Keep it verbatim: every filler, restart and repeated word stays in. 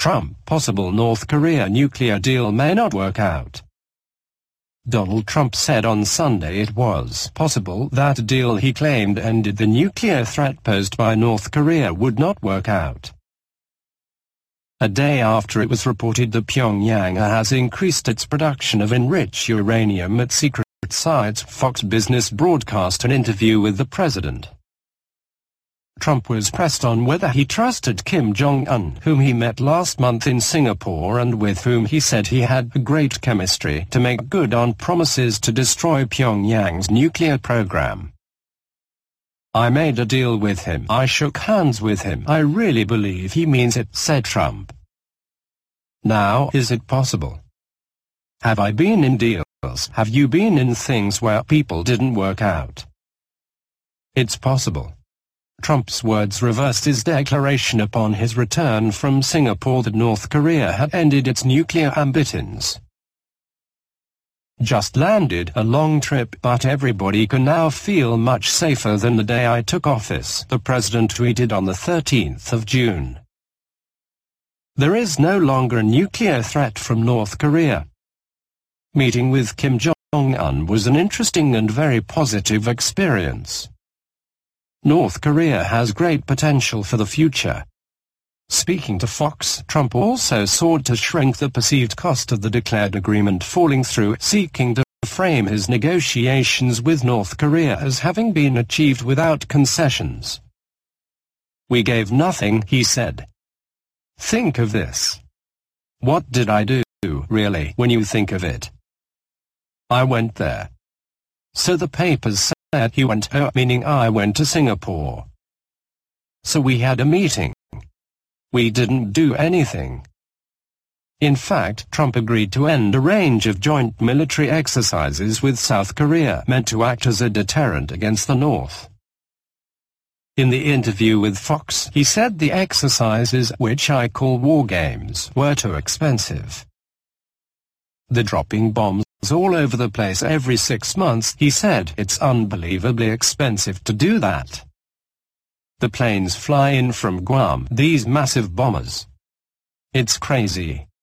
Trump, possible North Korea nuclear deal may not work out. Donald Trump said on Sunday it was possible that a deal he claimed ended the nuclear threat posed by North Korea would not work out. A day after it was reported that Pyongyang has increased its production of enriched uranium at secret sites, Fox Business broadcast an interview with the president. Trump was pressed on whether he trusted Kim Jong-un, whom he met last month in Singapore and with whom he said he had a great chemistry, to make good on promises to destroy Pyongyang's nuclear program. "I made a deal with him. I shook hands with him. I really believe he means it," said Trump. Now, is it possible? Have I been in deals? Have you been in things where people didn't work out? It's possible. Trump's words reversed his declaration upon his return from Singapore that North Korea had ended its nuclear ambitions. "Just landed a long trip, but everybody can now feel much safer than the day I took office," the president tweeted on the thirteenth of June. There is no longer a nuclear threat from North Korea. Meeting with Kim Jong-un was an interesting and very positive experience. North Korea has great potential for the future. Speaking to Fox, Trump also sought to shrink the perceived cost of the declared agreement falling through, seeking to frame his negotiations with North Korea as having been achieved without concessions. "We gave nothing," he said. "Think of this. What did I do, really, when you think of it? I went there. So the papers said he went there, meaning I went to Singapore. So we had a meeting. We didn't do anything." In fact, Trump agreed to end a range of joint military exercises with South Korea meant to act as a deterrent against the North. In the interview with Fox, he said the exercises, which I call war games, were too expensive. "They're dropping bombs all over the place every six months, he said. "It's unbelievably expensive to do that. The planes fly in from Guam, these massive bombers. It's crazy."